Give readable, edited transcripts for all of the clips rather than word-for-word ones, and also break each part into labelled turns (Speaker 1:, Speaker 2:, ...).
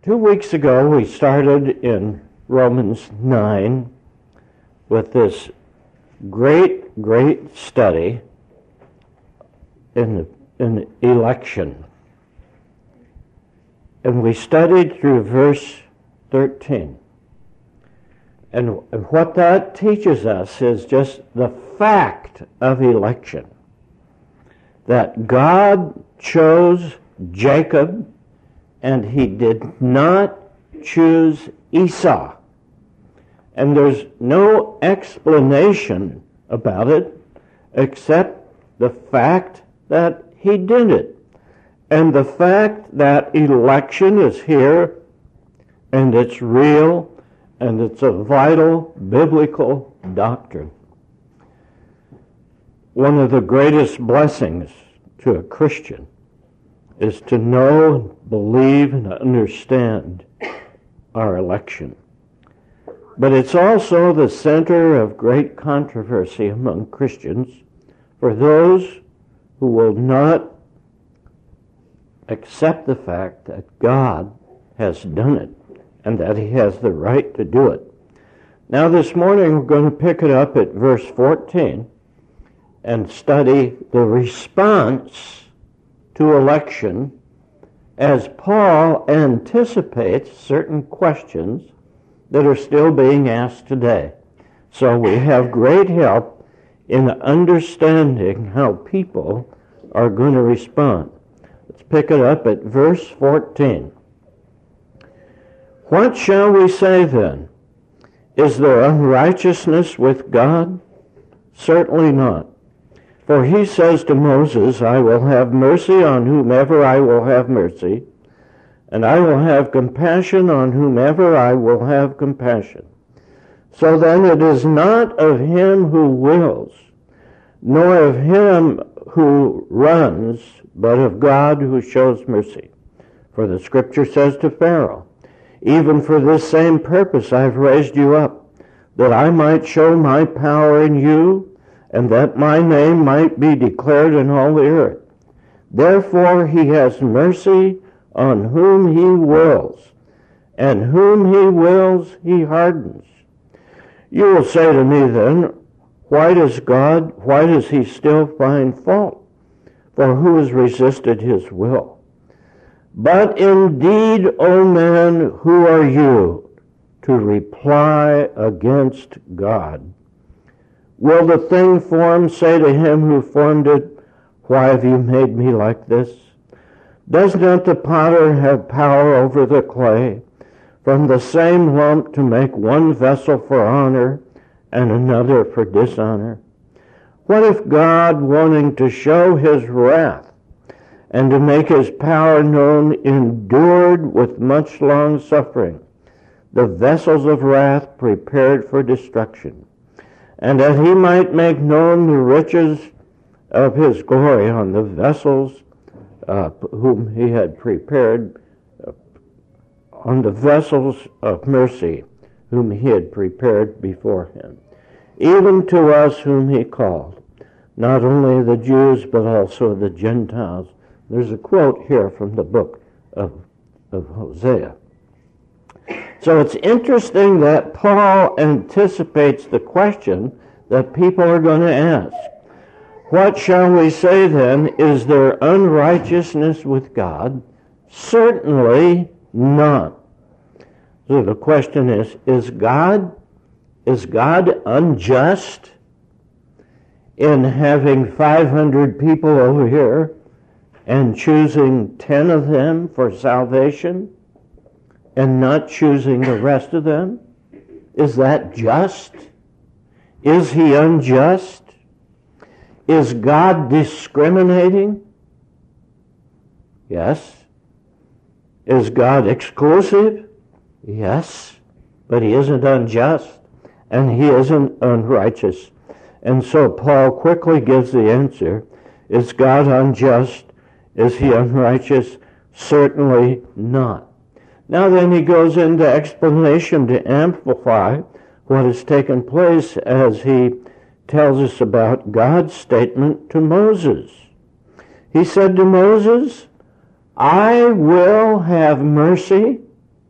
Speaker 1: 2 weeks ago, we started in Romans 9 with this great study in election. And we studied through verse 13. And what that teaches us is just the fact of election. That God chose Jacob, and he did not choose Esau. And there's no explanation about it except the fact that he did it. And the fact that election is here, and it's real, and it's a vital biblical doctrine. One of the greatest blessings to a Christian is to know, believe, and understand our election. But it's also the center of great controversy among Christians for those who will not accept the fact that God has done it and that he has the right to do it. Now this morning we're going to pick it up at verse 14 and study the response to election as Paul anticipates certain questions that are still being asked today. So we have great help in understanding how people are going to respond. Let's pick it up at verse 14. What shall we say then? Is there unrighteousness with God? Certainly not. For he says to Moses, I will have mercy on whomever I will have mercy, and I will have compassion on whomever I will have compassion. So then it is not of him who wills, nor of him who runs, but of God who shows mercy. For the scripture says to Pharaoh, even for this same purpose I've raised you up, that I might show my power in you, and that my name might be declared in all the earth. Therefore he has mercy on whom he wills, and whom he wills he hardens. You will say to me then, why does he still find fault? For who has resisted his will? But indeed, O man, who are you to reply against God? Will the thing formed say to him who formed it, why have you made me like this? Does not the potter have power over the clay, from the same lump to make one vessel for honor and another for dishonor? What if God, wanting to show his wrath and to make his power known, endured with much long suffering the vessels of wrath prepared for destruction, and that he might make known the riches of his glory on the vessels whom he had prepared, on the vessels of mercy whom he had prepared before him, even to us whom he called, not only the Jews but also the Gentiles. There's a quote here from the book of Hosea. So it's interesting that Paul anticipates the question that people are going to ask. What shall we say then? Is there unrighteousness with God? Certainly not. So the question is God unjust in having 500 people over here and choosing 10 of them for salvation and not choosing the rest of them? Is that just? Is he unjust? Is God discriminating? Yes. Is God exclusive? Yes. But he isn't unjust, and he isn't unrighteous. And so Paul quickly gives the answer. Is God unjust? Is he unrighteous? Certainly not. Now then he goes into explanation to amplify what has taken place as he tells us about God's statement to Moses. He said to Moses, I will have mercy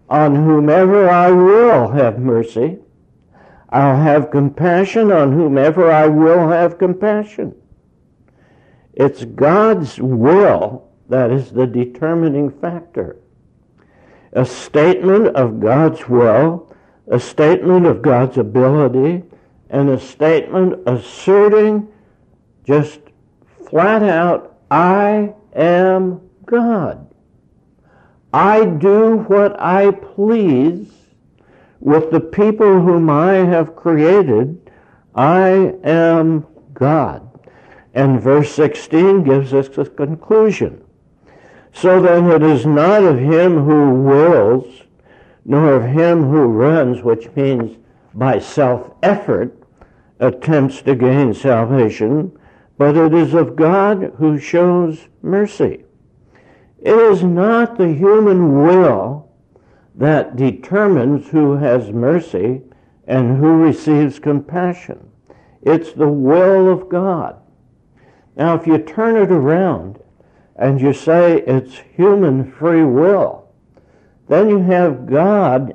Speaker 1: on whomever I will have mercy. I'll have compassion on whomever I will have compassion. It's God's will that is the determining factor. A statement of God's will, a statement of God's ability, and a statement asserting just flat out, I am God. I do what I please with the people whom I have created. I am God. And verse 16 gives us a conclusion. So then it is not of him who wills, nor of him who runs, which means by self-effort attempts to gain salvation, but it is of God who shows mercy. It is not the human will that determines who has mercy and who receives compassion. It's the will of God. Now, if you turn it around and you say it's human free will, then you have God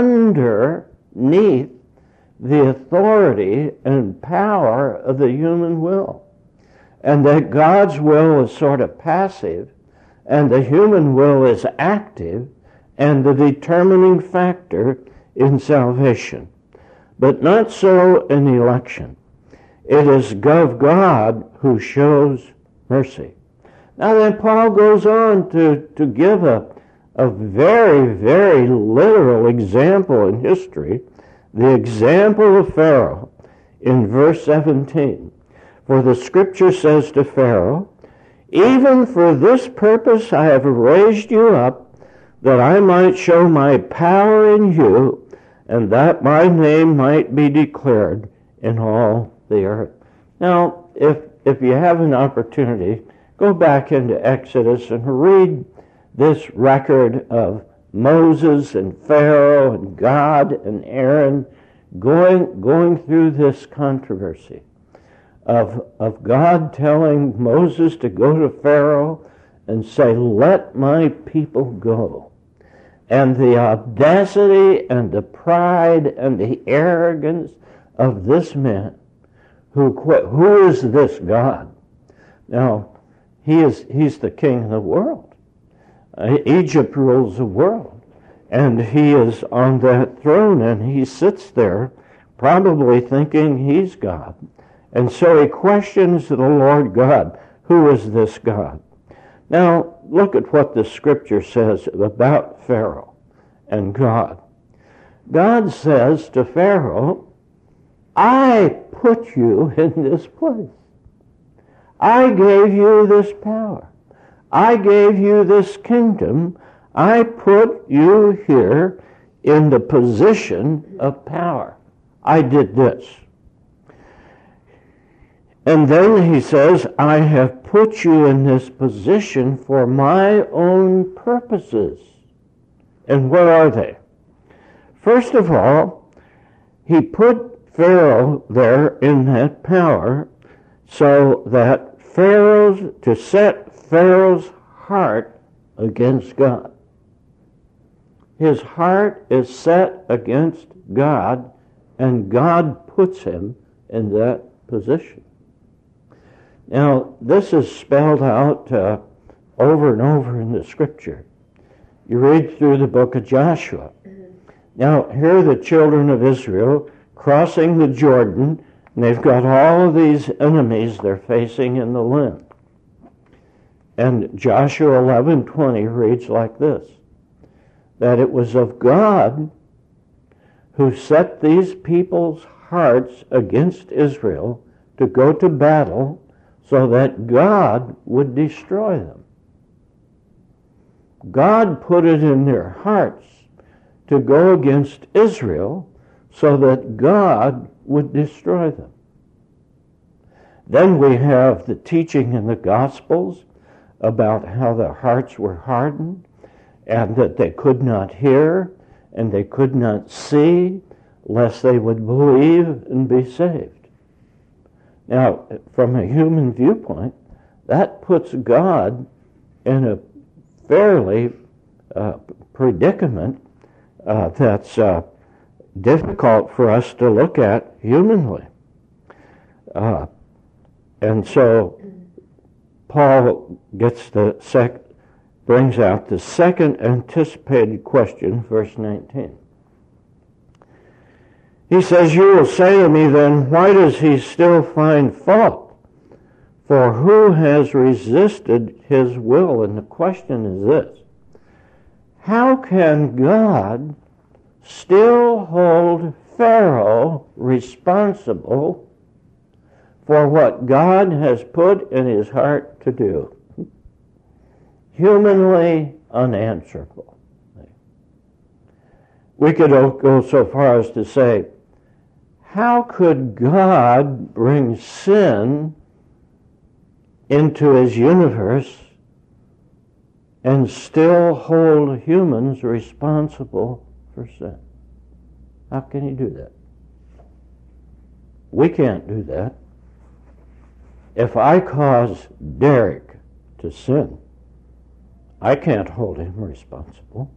Speaker 1: underneath the authority and power of the human will. And that God's will is sort of passive, and the human will is active, and the determining factor in salvation. But not so in election. It is of God who shows mercy. Now then, Paul goes on to give a very, very literal example in history, the example of Pharaoh in verse 17. For the scripture says to Pharaoh, even for this purpose I have raised you up, that I might show my power in you, and that my name might be declared in all the earth. Now, if you have an opportunity, go back into Exodus and read this record of Moses and Pharaoh and God and Aaron going through this controversy of God telling Moses to go to Pharaoh and say, let my people go. And the audacity and the pride and the arrogance of this man who is this God? Now, he's the king of the world. Egypt rules the world. And he is on that throne, and he sits there probably thinking he's God. And so he questions the Lord God, who is this God? Now, look at what the scripture says about Pharaoh and God. God says to Pharaoh, I put you in this place. I gave you this power. I gave you this kingdom. I put you here in the position of power. I did this. And then he says, I have put you in this position for my own purposes. And what are they? First of all, he put Pharaoh there in that power so that to set Pharaoh's heart against God. His heart is set against God, and God puts him in that position. Now, this is spelled out over and over in the scripture. You read through the book of Joshua. Now, here are the children of Israel crossing the Jordan, and they've got all of these enemies they're facing in the land. And Joshua 11:20 reads like this, that it was of God who set these people's hearts against Israel to go to battle so that God would destroy them. God put it in their hearts to go against Israel so that God would destroy them. Then we have the teaching in the Gospels about how their hearts were hardened and that they could not hear and they could not see lest they would believe and be saved. Now, from a human viewpoint, that puts God in a fairly predicament that's difficult for us to look at humanly. And so Paul brings out the second anticipated question, verse 19. He says, "You will say to me then, why does he still find fault? For who has resisted his will?" And the question is this: how can God still hold Pharaoh responsible for what God has put in his heart to do? Humanly unanswerable. We could go so far as to say, how could God bring sin into his universe and still hold humans responsible for sin? How can he do that? We can't do that. If I cause Derek to sin, I can't hold him responsible.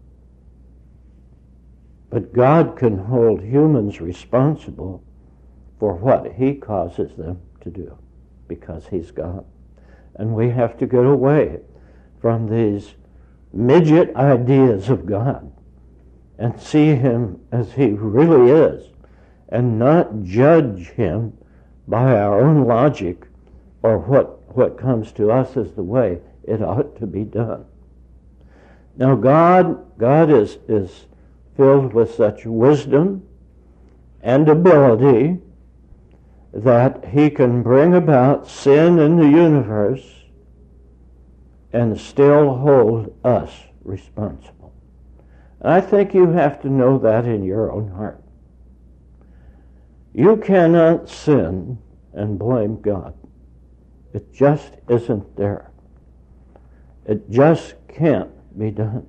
Speaker 1: But God can hold humans responsible for what he causes them to do, because he's God. And we have to get away from these midget ideas of God and see him as he really is, and not judge him by our own logic or what comes to us as the way it ought to be done. Now God is filled with such wisdom and ability that he can bring about sin in the universe and still hold us responsible. And I think you have to know that in your own heart. You cannot sin and blame God. It just isn't there. It just can't be done.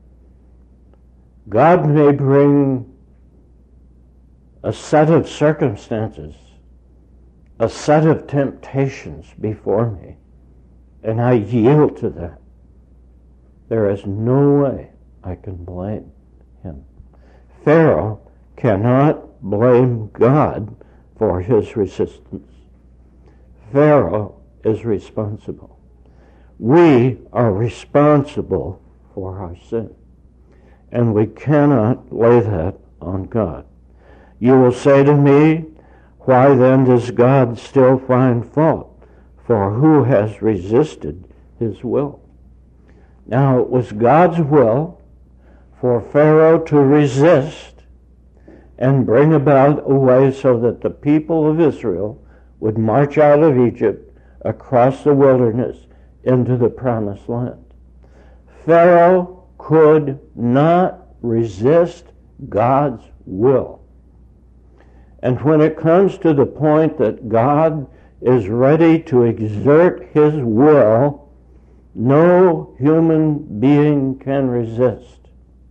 Speaker 1: God may bring a set of circumstances, a set of temptations before me, and I yield to that. There is no way I can blame him. Pharaoh cannot blame God for his resistance. Pharaoh is responsible. We are responsible for our sin, and we cannot lay that on God. You will say to me, why then does God still find fault? For who has resisted his will? Now, it was God's will for Pharaoh to resist and bring about a way so that the people of Israel would march out of Egypt across the wilderness into the promised land. Pharaoh could not resist God's will. And when it comes to the point that God is ready to exert his will, no human being can resist.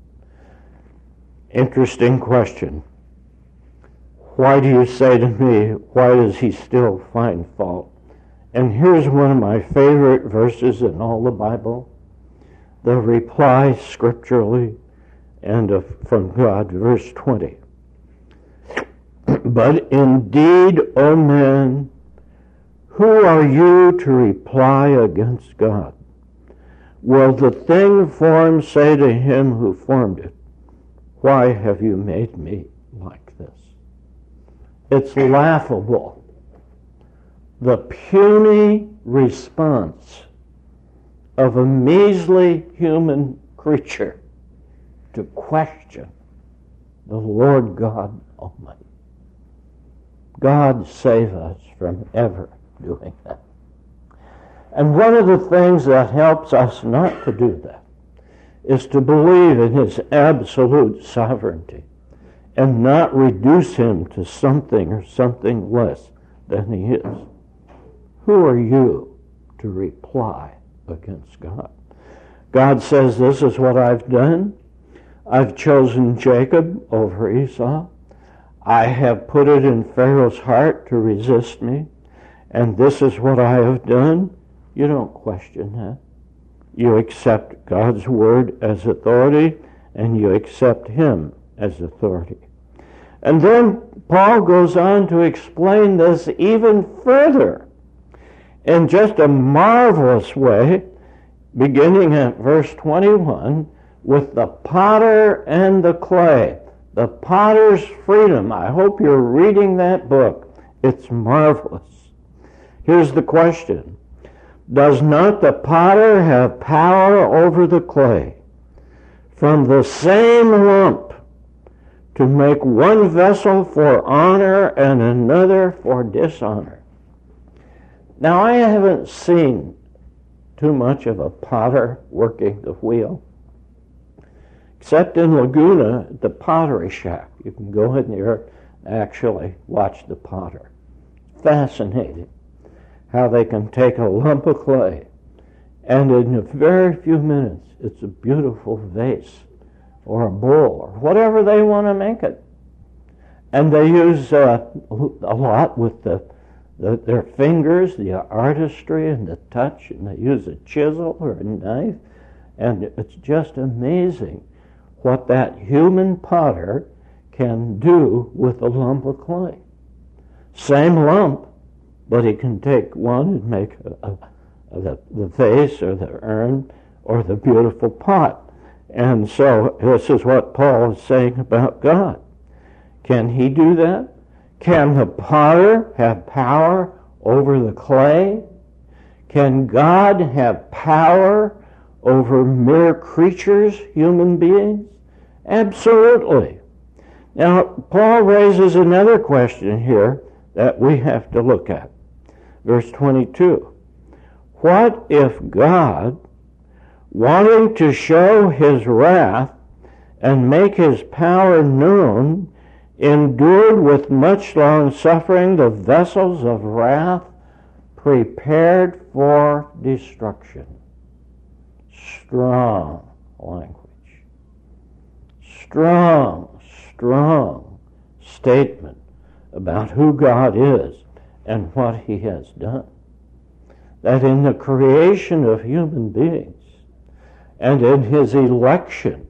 Speaker 1: Interesting question. Why do you say to me, why does he still find fault? And here's one of my favorite verses in all the Bible. The reply scripturally and from God, verse 20. But indeed, O man, who are you to reply against God? Will the thing formed say to him who formed it, why have you made me like this? It's laughable. The puny response of a measly human creature to question the Lord God Almighty. God save us from ever doing that. And one of the things that helps us not to do that is to believe in his absolute sovereignty and not reduce him to something or something less than he is. Who are you to reply against God? God says, this is what I've done. I've chosen Jacob over Esau. I have put it in Pharaoh's heart to resist me, and this is what I have done. You don't question that. You accept God's word as authority, and you accept him as authority. And then Paul goes on to explain this even further in just a marvelous way, beginning at verse 21, with the potter and the clay. The potter's freedom. I hope you're reading that book. It's marvelous. Here's the question. Does not the potter have power over the clay from the same lump to make one vessel for honor and another for dishonor? Now, I haven't seen too much of a potter working the wheel, except in Laguna, the pottery shack. You can go in there and actually watch the potter. Fascinating how they can take a lump of clay, and in a very few minutes, it's a beautiful vase or a bowl or whatever they want to make it. And they use a lot with their fingers, the artistry and the touch, and they use a chisel or a knife, and it's just amazing what that human potter can do with a lump of clay. Same lump, but he can take one and make the vase or the urn or the beautiful pot. And so this is what Paul is saying about God. Can he do that? Can the potter have power over the clay? Can God have power over mere creatures, human beings? Absolutely. Now, Paul raises another question here that we have to look at. Verse 22. What if God, wanting to show his wrath and make his power known, endured with much long suffering the vessels of wrath prepared for destruction? Strong language. Strong statement about who God is and what he has done. That in the creation of human beings and in his election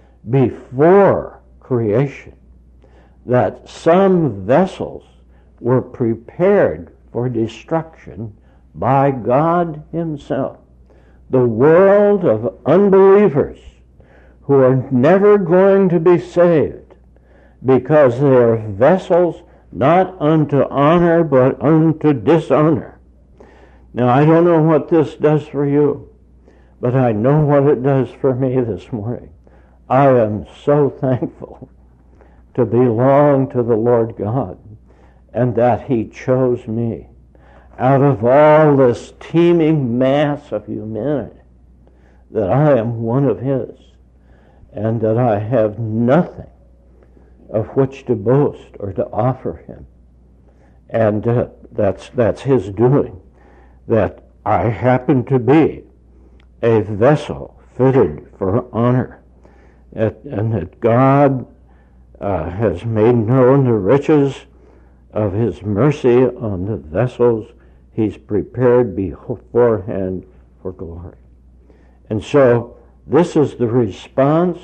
Speaker 1: before creation, that some vessels were prepared for destruction by God himself. The world of unbelievers who are never going to be saved because they are vessels not unto honor but unto dishonor. Now, I don't know what this does for you, but I know what it does for me this morning. I am so thankful to belong to the Lord God, and that he chose me out of all this teeming mass of humanity, that I am one of his, and that I have nothing of which to boast or to offer him. And that's his doing, that I happen to be a vessel fitted for honor, and that God has made known the riches of his mercy on the vessels he's prepared beforehand for glory. And so this is the response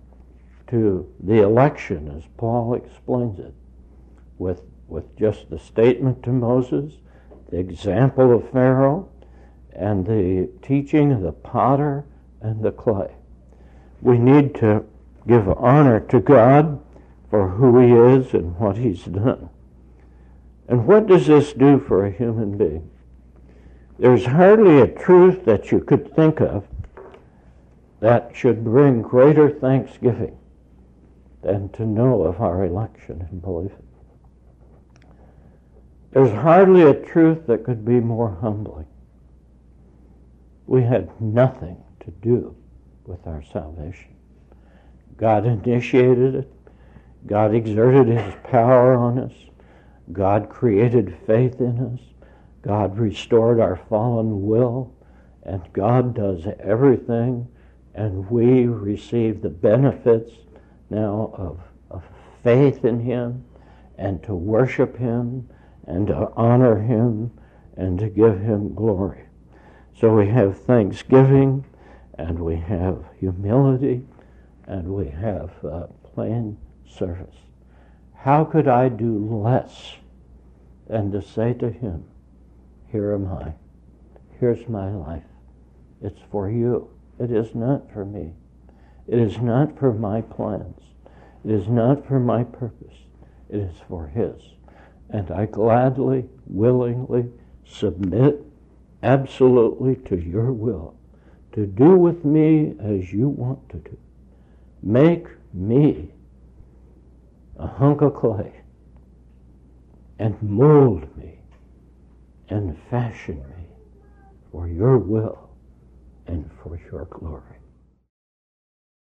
Speaker 1: to the election, as Paul explains it, with just the statement to Moses, the example of Pharaoh, and the teaching of the potter and the clay. We need to give honor to God for who he is and what he's done. And what does this do for a human being? There's hardly a truth that you could think of that should bring greater thanksgiving than to know of our election and believe it. There's hardly a truth that could be more humbling. We had nothing to do with our salvation. God initiated it. God exerted his power on us. God created faith in us. God restored our fallen will. And God does everything, and we receive the benefits now of faith in him, and to worship him, and to honor him, and to give him glory. So we have thanksgiving, and we have humility, and we have plain service. How could I do less than to say to him, here am I. Here's my life. It's for you. It is not for me. It is not for my plans. It is not for my purpose. It is for his. And I gladly, willingly submit absolutely to your will, to do with me as you want to do. Make me a hunk of clay and mold me and fashion me for your will and for your glory.